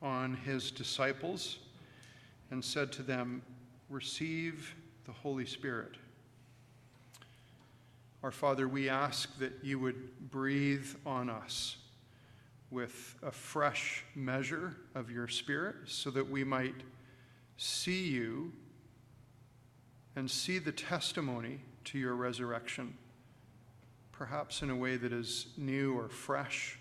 on his disciples and said to them, "Receive the Holy Spirit." Our Father, we ask that you would breathe on us with a fresh measure of your Spirit so that we might see you and see the testimony to your resurrection, perhaps in a way that is new or fresh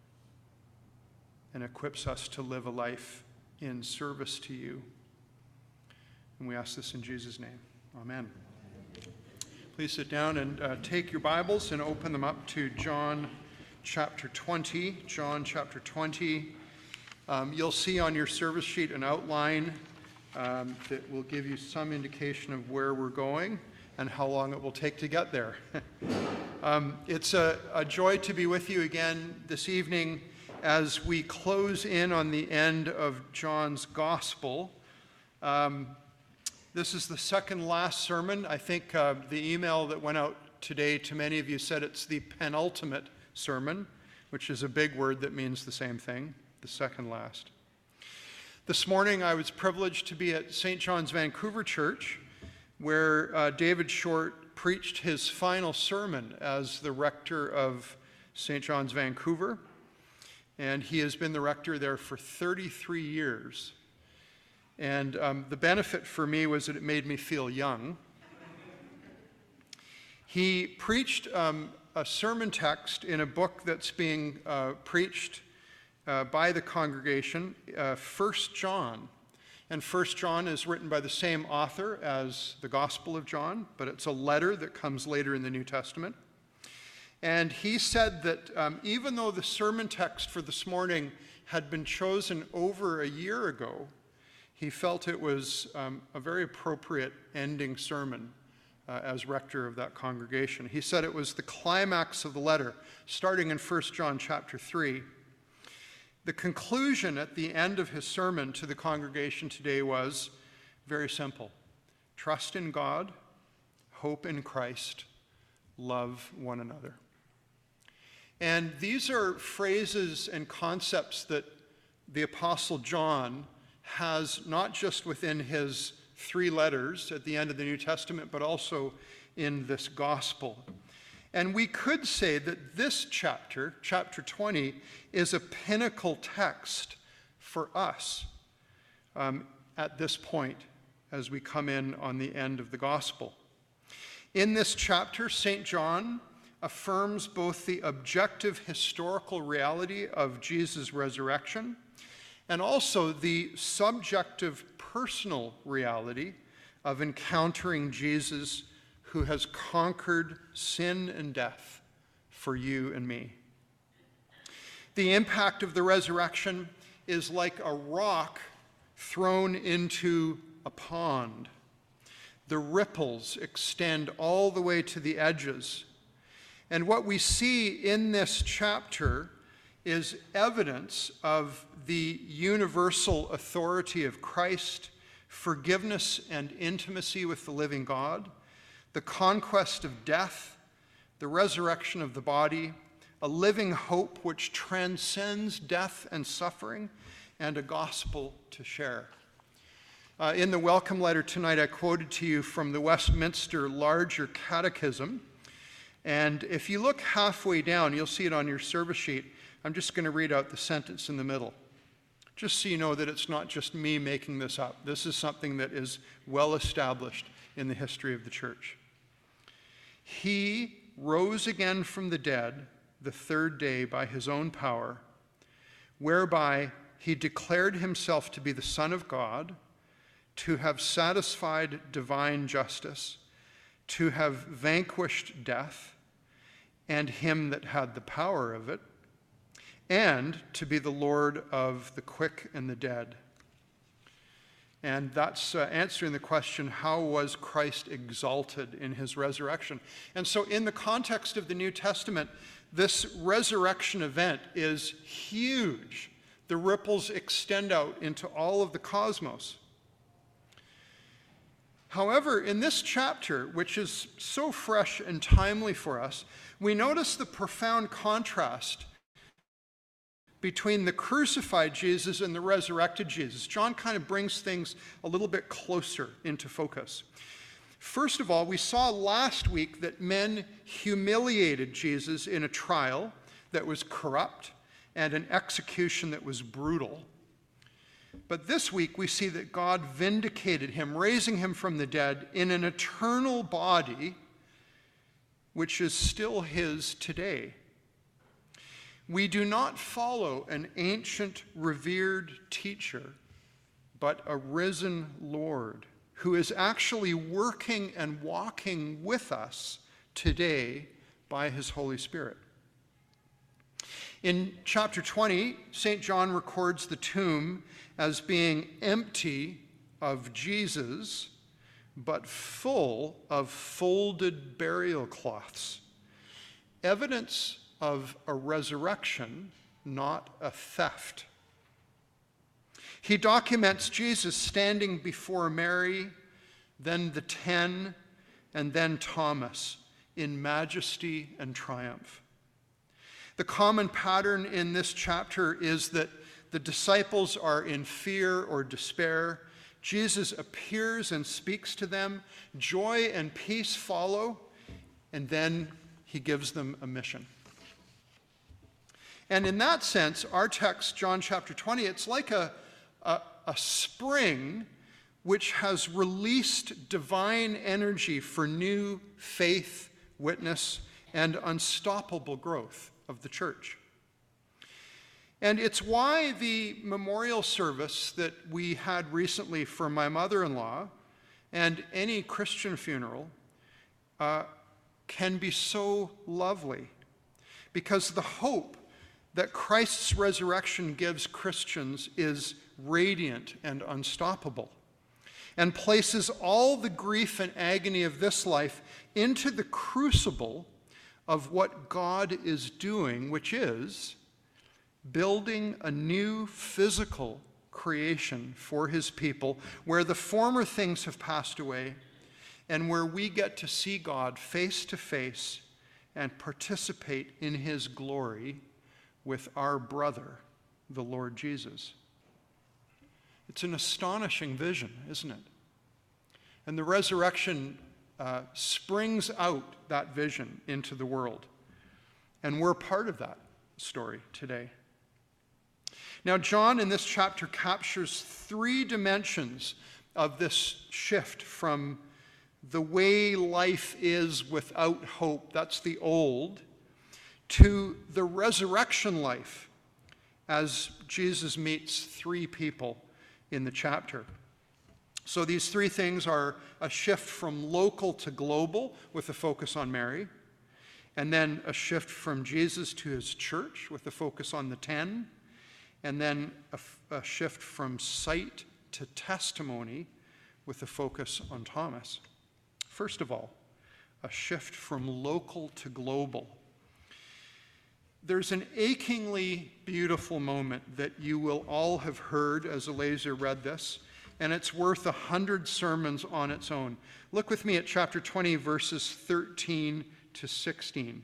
and equips us to live a life in service to you. And we ask this in Jesus' name. Amen. Please sit down and take your Bibles and open them up to John chapter 20. John chapter 20. You'll see on your service sheet an outline that will give you some indication of where we're going and how long it will take to get there. It's a joy to be with you again this evening as we close in on the end of John's Gospel. This is the second last sermon. I think the email that went out today to many of you said it's the penultimate sermon, which is a big word that means the same thing, the second last. This morning I was privileged to be at St. John's Vancouver Church, where David Short preached his final sermon as the rector of St. John's Vancouver, and he has been the rector there for 33 years. And the benefit for me was that it made me feel young. He preached a sermon text in a book that's being preached by the congregation, 1 John. And 1 John is written by the same author as the Gospel of John, but it's a letter that comes later in the New Testament. And he said that even though the sermon text for this morning had been chosen over a year ago, he felt it was a very appropriate ending sermon as rector of that congregation. He said it was the climax of the letter, starting in 1 John chapter 3. The conclusion at the end of his sermon to the congregation today was very simple. Trust in God, hope in Christ, love one another. And these are phrases and concepts that the Apostle John has not just within his 3 letters at the end of the New Testament, but also in this gospel. And we could say that this chapter, chapter 20, is a pinnacle text for us at this point as we come in on the end of the gospel. In this chapter, St. John affirms both the objective historical reality of Jesus' resurrection and also the subjective personal reality of encountering Jesus, who has conquered sin and death for you and me. The impact of the resurrection is like a rock thrown into a pond. The ripples extend all the way to the edges. And what we see in this chapter is evidence of the universal authority of Christ, forgiveness and intimacy with the living God, the conquest of death, the resurrection of the body, a living hope which transcends death and suffering, and a gospel to share. In the welcome letter tonight, I quoted to you from the Westminster Larger Catechism. And if you look halfway down, you'll see it on your service sheet. I'm just going to read out the sentence in the middle, just so you know that it's not just me making this up. This is something that is well established in the history of the church. He rose again from the dead the 3rd day by his own power, whereby he declared himself to be the Son of God, to have satisfied divine justice, to have vanquished death, and him that had the power of it, and to be the Lord of the quick and the dead. And that's answering the question, how was Christ exalted in his resurrection? And so in the context of the New Testament, this resurrection event is huge. The ripples extend out into all of the cosmos. However, in this chapter, which is so fresh and timely for us, we notice the profound contrast between the crucified Jesus and the resurrected Jesus. John kind of brings things a little bit closer into focus. First of all, we saw last week that men humiliated Jesus in a trial that was corrupt and an execution that was brutal. But this week we see that God vindicated him, raising him from the dead in an eternal body, which is still his today. We do not follow an ancient, revered teacher, but a risen Lord who is actually working and walking with us today by his Holy Spirit. In chapter 20, St. John records the tomb as being empty of Jesus, but full of folded burial cloths. Evidence of a resurrection, not a theft. He documents Jesus standing before Mary, then the 10, and then Thomas in majesty and triumph. The common pattern in this chapter is that the disciples are in fear or despair. Jesus appears and speaks to them. Joy and peace follow, and then he gives them a mission. And in that sense, our text, John chapter 20, it's like a spring which has released divine energy for new faith, witness, and unstoppable growth of the church. And it's why the memorial service that we had recently for my mother-in-law and any Christian funeral can be so lovely, because the hope that Christ's resurrection gives Christians is radiant and unstoppable, and places all the grief and agony of this life into the crucible of what God is doing, which is building a new physical creation for his people, where the former things have passed away, and where we get to see God face to face and participate in his glory with our brother, the Lord Jesus. It's an astonishing vision, isn't it? And the resurrection springs out that vision into the world. And we're part of that story today. Now, John in this chapter captures three dimensions of this shift from the way life is without hope, that's the old, to the resurrection life as Jesus meets three people in the chapter. So these three things are a shift from local to global with a focus on Mary, and then a shift from Jesus to his church with a focus on the 10, and then a shift from sight to testimony with a focus on Thomas. First of all, a shift from local to global. There's an achingly beautiful moment that you will all have heard as Eleazar read this, and it's worth 100 sermons on its own. Look with me at chapter 20, verses 13 to 16.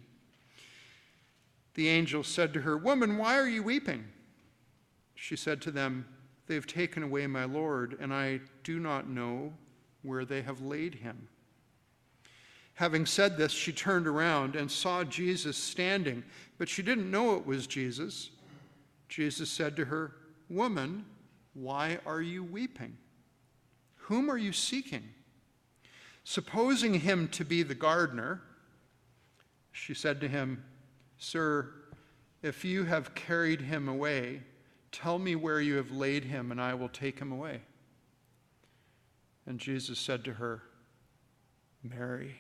The angel said to her, "Woman, why are you weeping?" She said to them, "They have taken away my Lord, and I do not know where they have laid him." Having said this, she turned around and saw Jesus standing, but she didn't know it was Jesus. Jesus said to her, "Woman, why are you weeping? Whom are you seeking?" Supposing him to be the gardener, she said to him, "Sir, if you have carried him away, tell me where you have laid him, and I will take him away." And Jesus said to her, "Mary."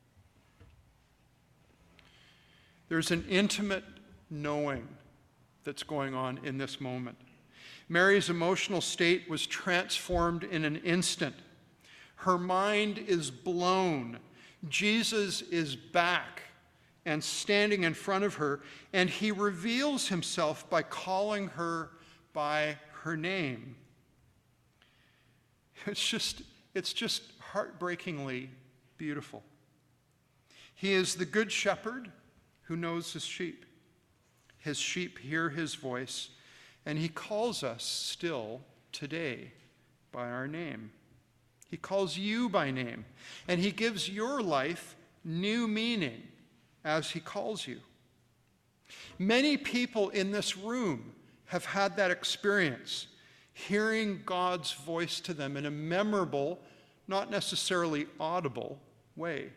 There's an intimate knowing that's going on in this moment. Mary's emotional state was transformed in an instant. Her mind is blown. Jesus is back and standing in front of her, and he reveals himself by calling her by her name. It's just heartbreakingly beautiful. He is the good shepherd who knows his sheep. His sheep hear his voice, and he calls us still today by our name. He calls you by name, and he gives your life new meaning as he calls you. Many people in this room have had that experience, hearing God's voice to them in a memorable, not necessarily audible way.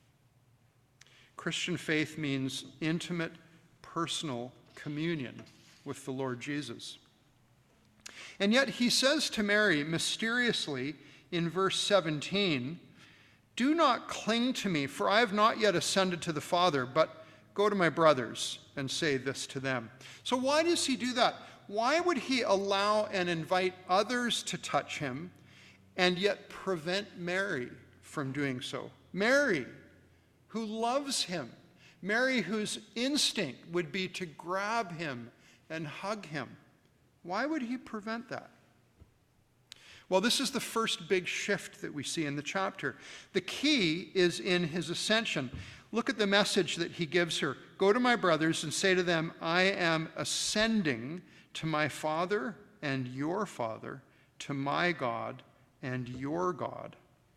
Christian faith means intimate, personal communion with the Lord Jesus. And yet he says to Mary mysteriously in verse 17, "Do not cling to me, for I have not yet ascended to the Father, but go to my brothers and say this to them." So why does he do that? Why would he allow and invite others to touch him and yet prevent Mary from doing so? Mary, who loves him. Mary, whose instinct would be to grab him and hug him. Why would he prevent that? Well, this is the first big shift that we see in the chapter. The key is in his ascension. Look at the message that he gives her. "Go to my brothers and say to them, I am ascending to my Father and your Father, to my God and your God."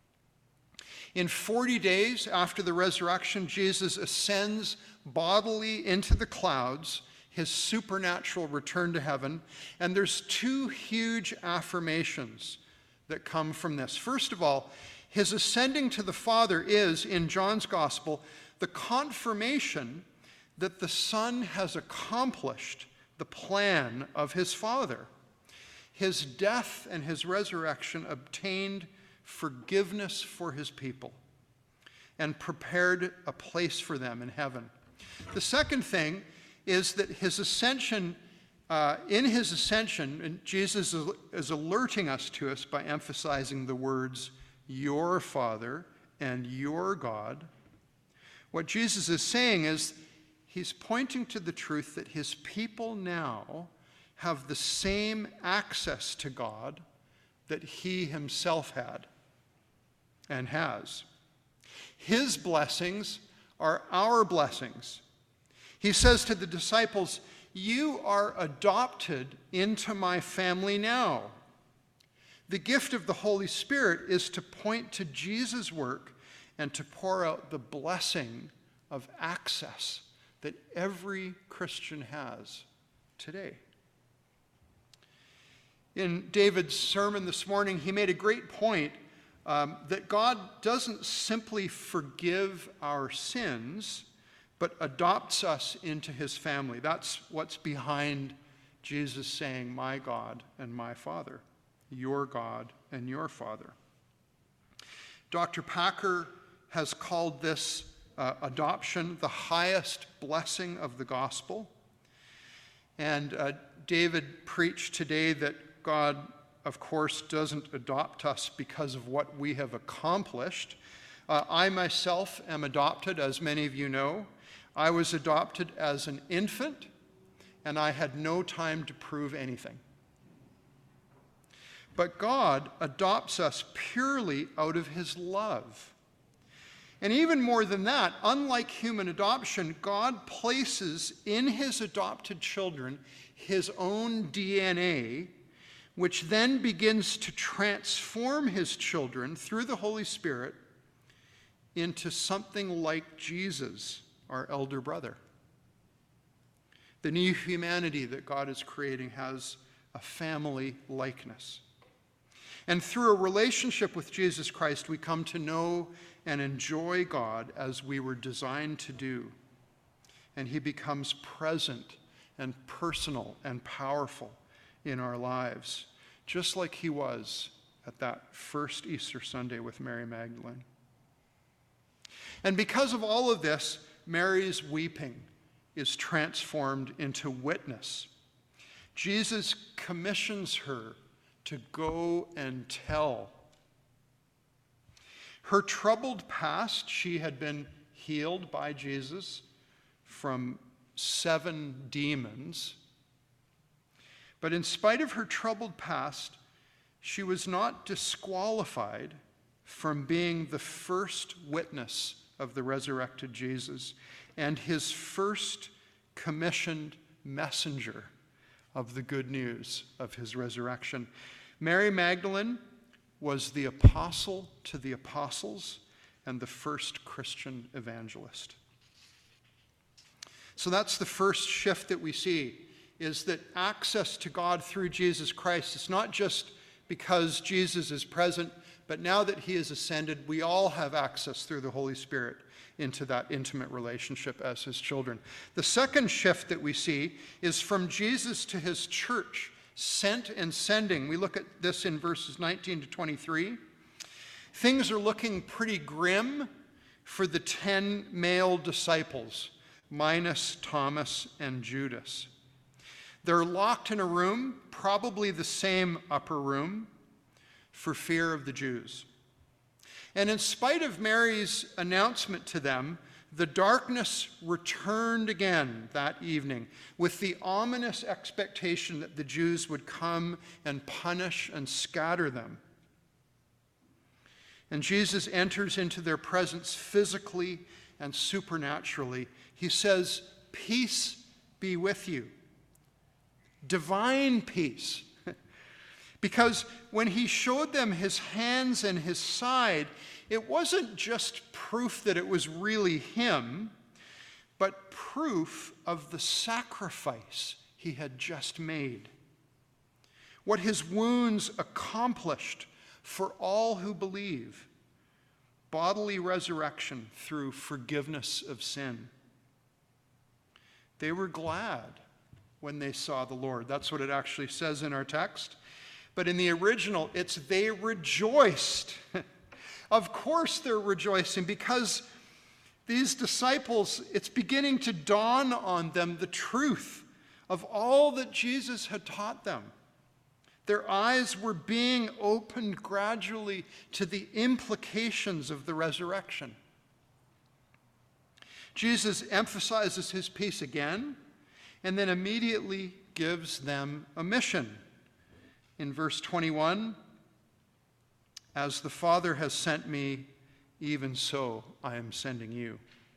In 40 days after the resurrection, Jesus ascends bodily into the clouds, his supernatural return to heaven, and there's two huge affirmations that come from this. First of all, his ascending to the Father is, in John's Gospel, the confirmation that the Son has accomplished the plan of his Father. His death and his resurrection obtained forgiveness for his people and prepared a place for them in heaven. The second thing is that his ascension, in his ascension, and Jesus is alerting us to us by emphasizing the words, your Father and your God. What Jesus is saying is he's pointing to the truth that his people now have the same access to God that he himself had and has. His blessings are our blessings. He says to the disciples, "You are adopted into my family now." The gift of the Holy Spirit is to point to Jesus' work and to pour out the blessing of access that every Christian has today. In David's sermon this morning, he made a great point that God doesn't simply forgive our sins, but adopts us into his family. That's what's behind Jesus saying, "My God and my Father," your God and your Father. Dr. Packer has called this adoption the highest blessing of the gospel. And David preached today that God, of course, doesn't adopt us because of what we have accomplished. I myself am adopted, as many of you know. I was adopted as an infant, and I had no time to prove anything. But God adopts us purely out of his love. And even more than that, unlike human adoption, God places in his adopted children his own DNA, which then begins to transform his children through the Holy Spirit into something like Jesus, our elder brother. The new humanity that God is creating has a family likeness. And through a relationship with Jesus Christ, we come to know and enjoy God as we were designed to do. And he becomes present and personal and powerful in our lives, just like he was at that first Easter Sunday with Mary Magdalene. And because of all of this, Mary's weeping is transformed into witness. Jesus commissions her to go and tell. Her troubled past, she had been healed by Jesus from 7 demons. But in spite of her troubled past, she was not disqualified from being the first witness of the resurrected Jesus and his first commissioned messenger of the good news of his resurrection. Mary Magdalene was the apostle to the apostles and the first Christian evangelist. So that's the first shift that we see, is that access to God through Jesus Christ is not just because Jesus is present, but now that he is ascended, we all have access through the Holy Spirit into that intimate relationship as his children. The second shift that we see is from Jesus to his church, sent and sending. We look at this in verses 19 to 23. Things are looking pretty grim for the 10 male disciples, minus Thomas and Judas. They're locked in a room, probably the same upper room, for fear of the Jews. And in spite of Mary's announcement to them, the darkness returned again that evening with the ominous expectation that the Jews would come and punish and scatter them. And Jesus enters into their presence physically and supernaturally. He says, "Peace be with you." Divine peace. Because when he showed them his hands and his side, it wasn't just proof that it was really him, but proof of the sacrifice he had just made. What his wounds accomplished for all who believe: bodily resurrection through forgiveness of sin. They were glad when they saw the Lord. That's what it actually says in our text. But in the original, it's they rejoiced. Of course they're rejoicing, because these disciples, it's beginning to dawn on them the truth of all that Jesus had taught them. Their eyes were being opened gradually to the implications of the resurrection. Jesus emphasizes his peace again, and then immediately gives them a mission. In verse 21, "As the Father has sent me, even so I am sending you."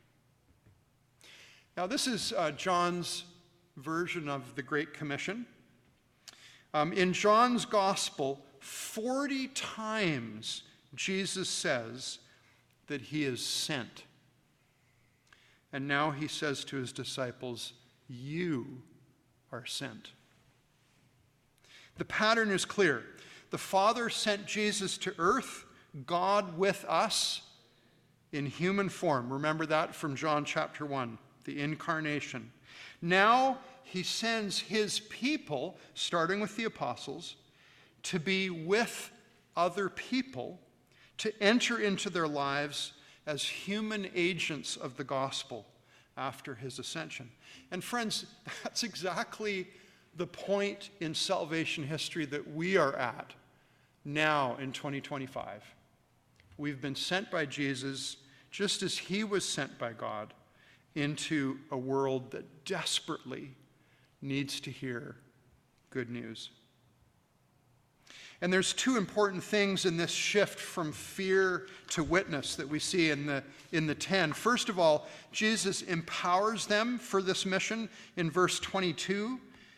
Now, this is John's version of the Great Commission. In John's Gospel, 40 times Jesus says that he is sent. And now he says to his disciples, "You are sent." The pattern is clear. The Father sent Jesus to earth, God with us in human form. Remember that from John chapter 1, the incarnation. Now he sends his people, starting with the apostles, to be with other people, to enter into their lives as human agents of the gospel after his ascension. And friends, that's exactly the point in salvation history that we are at now in 2025. We've been sent by Jesus, just as he was sent by God, into a world that desperately needs to hear good news. And there's two important things in this shift from fear to witness that we see in the 10. First of all, Jesus empowers them for this mission in verse 22.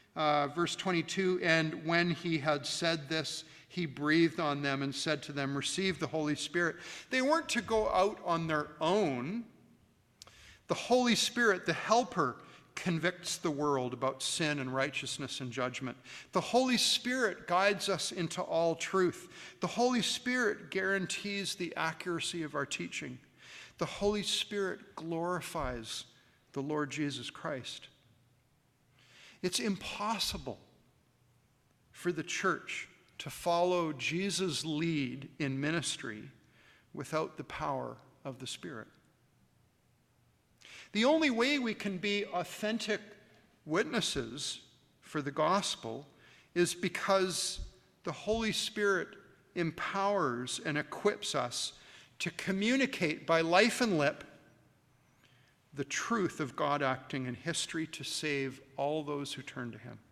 "And when he had said this, he breathed on them and said to them, 'Receive the Holy Spirit.'" They weren't to go out on their own. The Holy Spirit, the helper, convicts the world about sin and righteousness and judgment. The Holy Spirit guides us into all truth. The Holy Spirit guarantees the accuracy of our teaching. The Holy Spirit glorifies the Lord Jesus Christ. It's impossible for the church to follow Jesus' lead in ministry without the power of the Spirit. The only way we can be authentic witnesses for the gospel is because the Holy Spirit empowers and equips us to communicate by life and lip the truth of God acting in history to save all those who turn to him.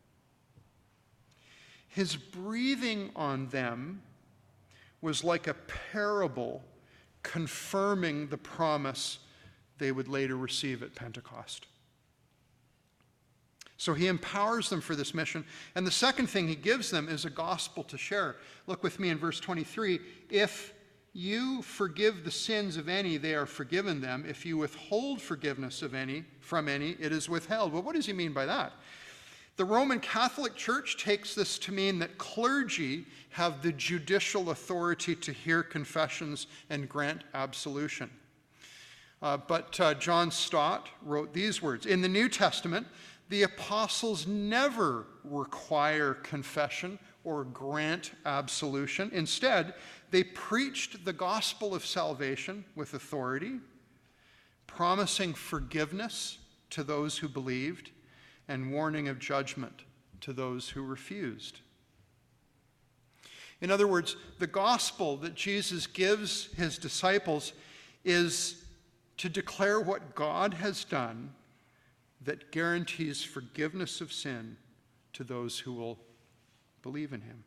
His breathing on them was like a parable confirming the promise they would later receive at Pentecost. So he empowers them for this mission. And the second thing he gives them is a gospel to share. Look with me in verse 23. If you forgive the sins of any, they are forgiven them. If you withhold forgiveness of any, from any, it is withheld. Well, what does he mean by that? The Roman Catholic Church takes this to mean that clergy have the judicial authority to hear confessions and grant absolution. But John Stott wrote these words. In the New Testament, the apostles never require confession or grant absolution. Instead, they preached the gospel of salvation with authority, promising forgiveness to those who believed and warning of judgment to those who refused. In other words, the gospel that Jesus gives his disciples is to declare what God has done that guarantees forgiveness of sin to those who will believe in him.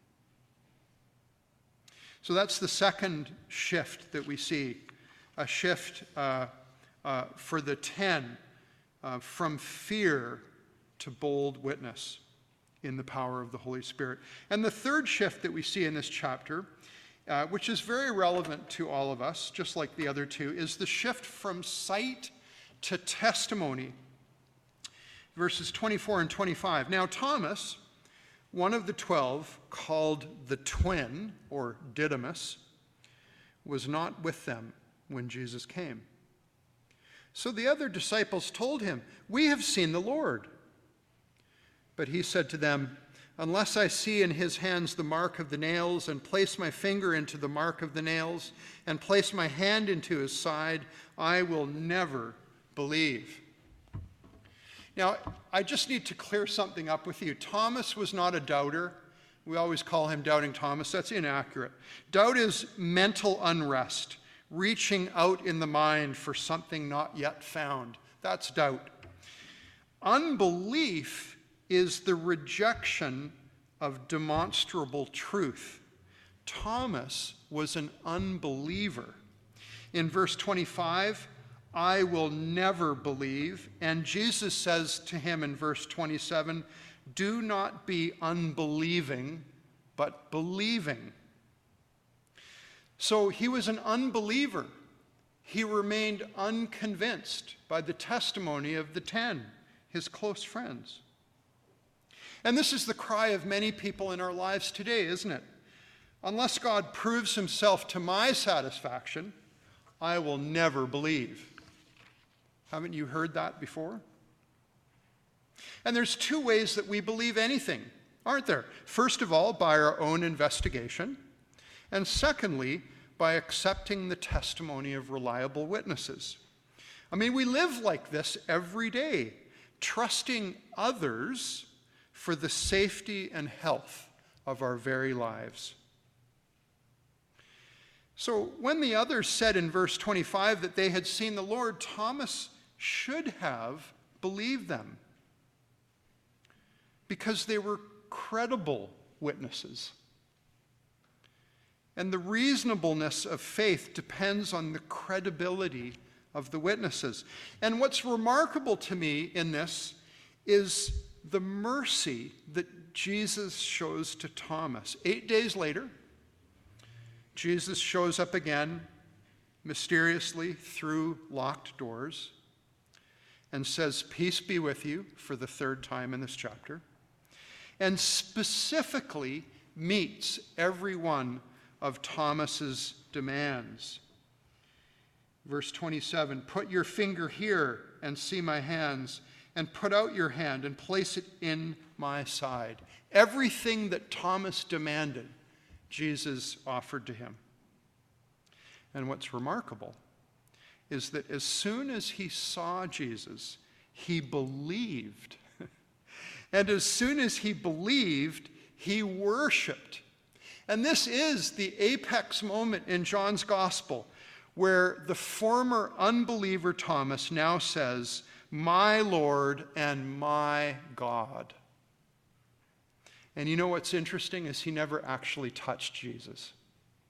So that's the second shift that we see, a shift for the 10 from fear to bold witness in the power of the Holy Spirit. And the third shift that we see in this chapter, which is very relevant to all of us, just like the other two, is the shift from sight to testimony. Verses 24 and 25. Now Thomas, one of the 12, called the twin, or Didymus, was not with them when Jesus came. So the other disciples told him, "We have seen the Lord." But he said to them, "Unless I see in his hands the mark of the nails, and place my finger into the mark of the nails, and place my hand into his side, I will never believe." Now, I just need to clear something up with you. Thomas was not a doubter. We always call him Doubting Thomas. That's inaccurate. Doubt is mental unrest, reaching out in the mind for something not yet found. That's doubt. Unbelief is the rejection of demonstrable truth. Thomas was an unbeliever. In verse 25, I will never believe. And Jesus says to him in verse 27, do not be unbelieving, but believing. So he was an unbeliever. He remained unconvinced by the testimony of the 10, his close friends. And this is the cry of many people in our lives today, isn't it? Unless God proves himself to my satisfaction, I will never believe. Haven't you heard that before? And there's two ways that we believe anything, aren't there? First of all, by our own investigation. And secondly, by accepting the testimony of reliable witnesses. I mean, we live like this every day, trusting others for the safety and health of our very lives. So when the others said in verse 25 that they had seen the Lord, Thomas should have believed them because they were credible witnesses. And the reasonableness of faith depends on the credibility of the witnesses. And what's remarkable to me in this is the mercy that Jesus shows to Thomas. 8 days later, Jesus shows up again, mysteriously through locked doors, and says, "Peace be with you," for the third time in this chapter, and specifically meets every one of Thomas's demands. Verse 27, "Put your finger here and see my hands, and put out your hand and place it in my side." Everything that Thomas demanded, Jesus offered to him. And what's remarkable is that as soon as he saw Jesus, he believed. And as soon as he believed, he worshiped. And this is the apex moment in John's gospel, where the former unbeliever Thomas now says, "My Lord and my God." And you know what's interesting is he never actually touched Jesus.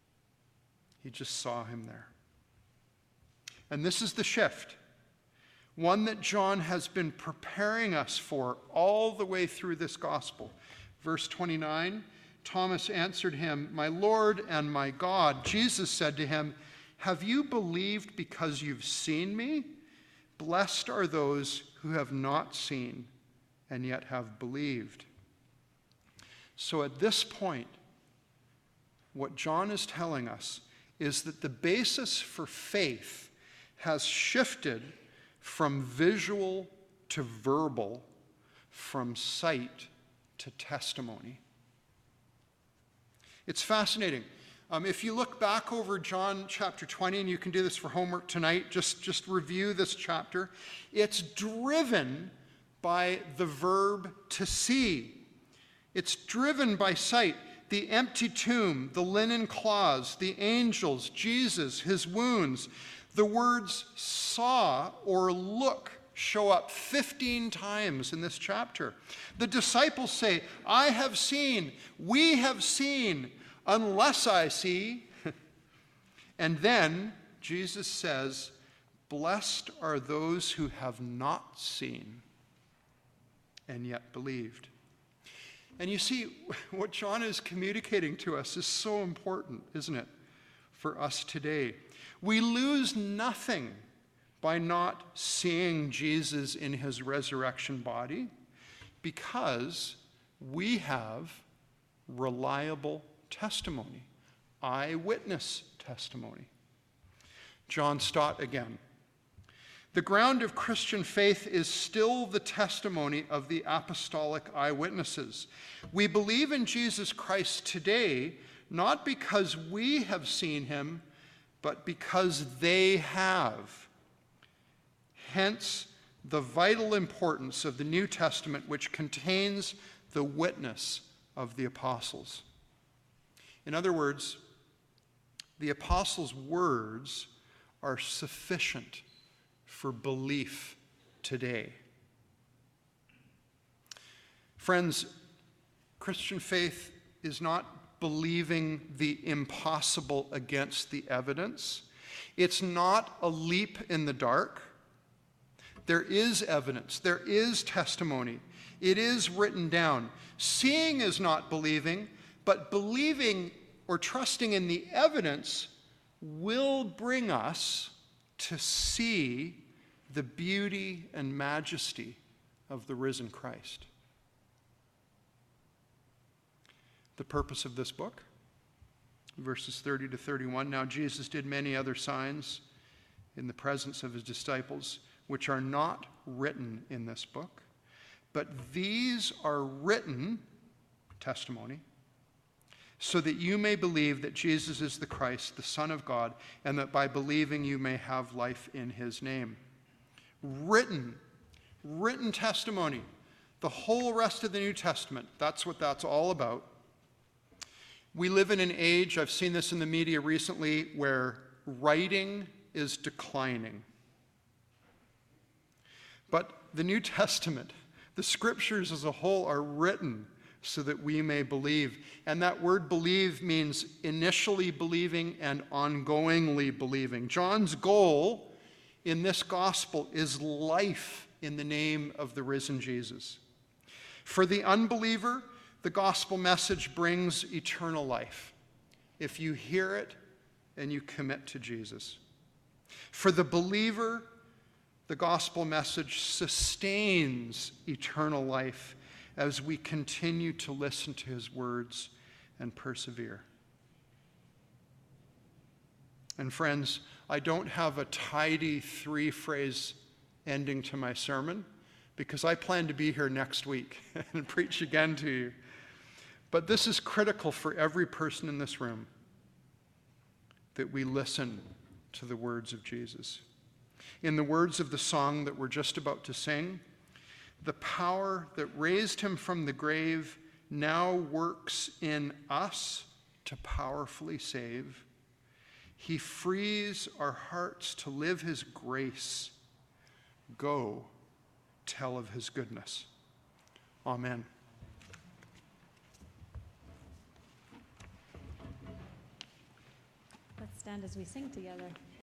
He just saw him there. And this is the shift. one that John has been preparing us for all the way through this gospel. Verse 29, Thomas answered him, "My Lord and my God." Jesus said to him, "Have you believed because you've seen me? Blessed are those who have not seen and yet have believed." So at this point, what John is telling us is that the basis for faith has shifted from visual to verbal, from sight to testimony. It's fascinating. If you look back over John chapter 20, and you can do this for homework tonight, just review this chapter. It's driven by the verb to see. It's driven by sight. The empty tomb, the linen cloths, the angels, Jesus, his wounds. The words saw or look show up 15 times in this chapter. The disciples say, "I have seen, we have seen, unless I see." And then Jesus says, "Blessed are those who have not seen and yet believed." And you see, what John is communicating to us is so important, isn't it, for us today. We lose nothing by not seeing Jesus in his resurrection body because we have reliable testimony, eyewitness testimony. John Stott again. The ground of Christian faith is still the testimony of the apostolic eyewitnesses. We believe in Jesus Christ today, not because we have seen him, but because they have. Hence, the vital importance of the New Testament, which contains the witness of the apostles. In other words, the apostles' words are sufficient for belief today. Friends, Christian faith is not believing the impossible against the evidence. It's not a leap in the dark. There is evidence. There is testimony. It is written down. Seeing is not believing, but believing or trusting in the evidence will bring us to see the beauty and majesty of the risen Christ. The purpose of this book, verses 30 to 31. Now Jesus did many other signs in the presence of his disciples, which are not written in this book, but these are written, testimony, so that you may believe that Jesus is the Christ, the Son of God, and that by believing you may have life in his name. Written testimony. The whole rest of the New Testament, that's what that's all about. We live in an age, I've seen this in the media recently, where writing is declining. But the New Testament, the scriptures as a whole, are written so that we may believe. And that word believe means initially believing and ongoingly believing. John's goal in this gospel is life in the name of the risen Jesus. For the unbeliever, the gospel message brings eternal life if you hear it and you commit to Jesus. For the believer, the gospel message sustains eternal life as we continue to listen to his words and persevere. And friends, I don't have a tidy 3-phrase ending to my sermon because I plan to be here next week and preach again to you. But this is critical for every person in this room, that we listen to the words of Jesus. In the words of the song that we're just about to sing, the power that raised him from the grave now works in us to powerfully save. He frees our hearts to live his grace. Go, tell of his goodness. Amen. Let's stand as we sing together.